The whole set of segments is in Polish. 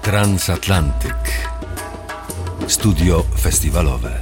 Transatlantyk. Studio festiwalowe.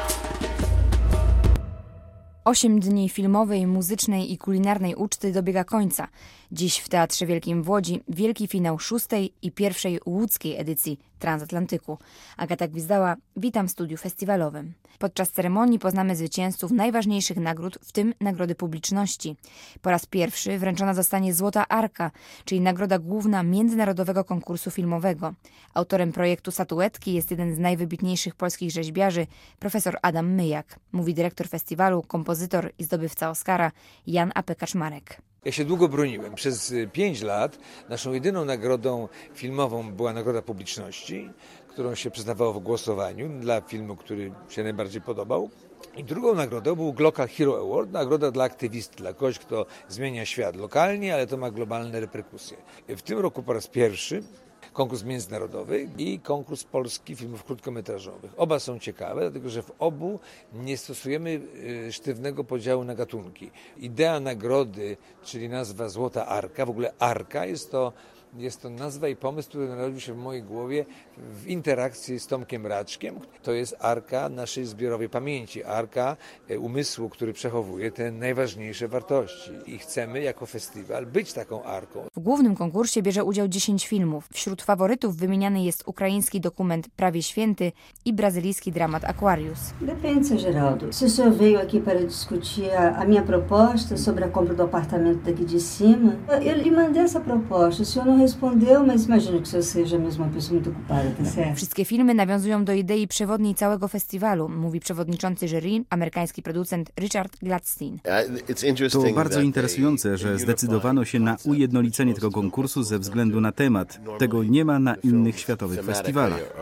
8 dni filmowej, muzycznej i kulinarnej uczty dobiega końca. Dziś w Teatrze Wielkim w Łodzi wielki finał 6. i 1. łódzkiej edycji Transatlantyku. Agata Gwizdała, witam w studiu festiwalowym. Podczas ceremonii poznamy zwycięzców najważniejszych nagród, w tym nagrody publiczności. Po raz pierwszy wręczona zostanie Złota Arka, czyli nagroda główna międzynarodowego konkursu filmowego. Autorem projektu statuetki jest jeden z najwybitniejszych polskich rzeźbiarzy, profesor Adam Myjak, mówi dyrektor festiwalu, kompozytor i zdobywca Oscara Jan A.P. Kaczmarek. Ja się długo broniłem. Przez 5 lat naszą jedyną nagrodą filmową była nagroda publiczności, którą się przyznawało w głosowaniu dla filmu, który się najbardziej podobał. I drugą nagrodą był Local Hero Award, nagroda dla aktywisty, dla kogoś, kto zmienia świat lokalnie, ale to ma globalne reperkusje. W tym roku po raz pierwszy konkurs międzynarodowy i konkurs polski filmów krótkometrażowych. Oba są ciekawe, dlatego że w obu nie stosujemy sztywnego podziału na gatunki. Idea nagrody, czyli nazwa Złota Arka, w ogóle Arka jest to nazwa i pomysł, który narodził się w mojej głowie w interakcji z Tomkiem Raczkiem. To jest arka naszej zbiorowej pamięci, arka umysłu, który przechowuje te najważniejsze wartości. I chcemy jako festiwal być taką arką. W głównym konkursie bierze udział 10 filmów. Wśród faworytów wymieniany jest ukraiński dokument Prawie Święty i brazylijski dramat Aquarius. Depende, seu Geraldo. Se o senhor veio aqui para discutir a minha proposta sobre a compra do apartamento daqui de cima, eu lhe mandei essa proposta. O senhor não respondeu, mas imagino que o senhor seja mesmo uma pessoa muito ocupada, tá certo? Wszystkie filmy nawiązują do idei przewodniej całego festiwalu, mówi przewodniczący jury, amerykański producent Richard Gladstein. To bardzo interesujące, że zdecydowano się na ujednolicenie tego konkursu ze względu na temat. Tego nie ma na innych światowych festiwalach.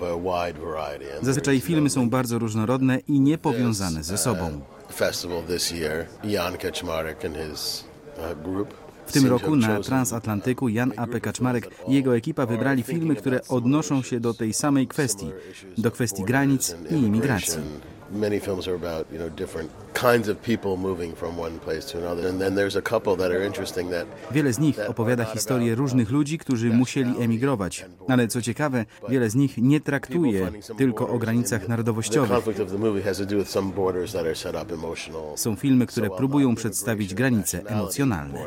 Zazwyczaj filmy są bardzo różnorodne i niepowiązane ze sobą. W tym roku na Transatlantyku Jan A.P. Kaczmarek i jego ekipa wybrali filmy, które odnoszą się do tej samej kwestii, do kwestii granic i imigracji. Wiele z nich opowiada historię różnych ludzi, którzy musieli emigrować. Ale co ciekawe, wiele z nich nie traktuje tylko o granicach narodowościowych. Są filmy, które próbują przedstawić granice emocjonalne.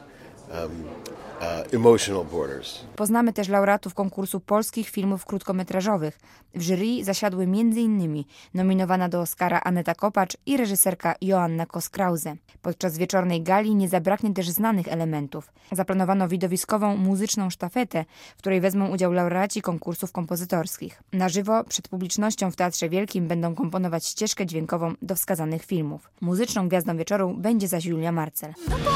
Poznamy też laureatów konkursu polskich filmów krótkometrażowych. W jury zasiadły m.in. nominowana do Oscara Aneta Kopacz i reżyserka Joanna Kos-Krause. Podczas wieczornej gali nie zabraknie też znanych elementów. Zaplanowano widowiskową muzyczną sztafetę, w której wezmą udział laureaci konkursów kompozytorskich. Na żywo przed publicznością w Teatrze Wielkim będą komponować ścieżkę dźwiękową do wskazanych filmów. Muzyczną gwiazdą wieczoru będzie zaś Julia Marcel.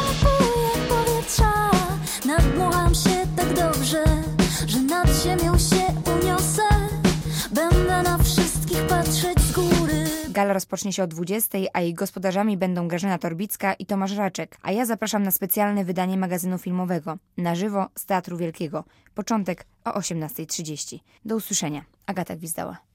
Nadmucham się tak dobrze, że nad ziemią się uniosę. Będę na wszystkich patrzeć z góry. Gala rozpocznie się o 20, a jej gospodarzami będą Grażyna Torbicka i Tomasz Raczek. A ja zapraszam na specjalne wydanie magazynu filmowego. Na żywo z Teatru Wielkiego. Początek o 18:30. Do usłyszenia. Agata Gwizdała.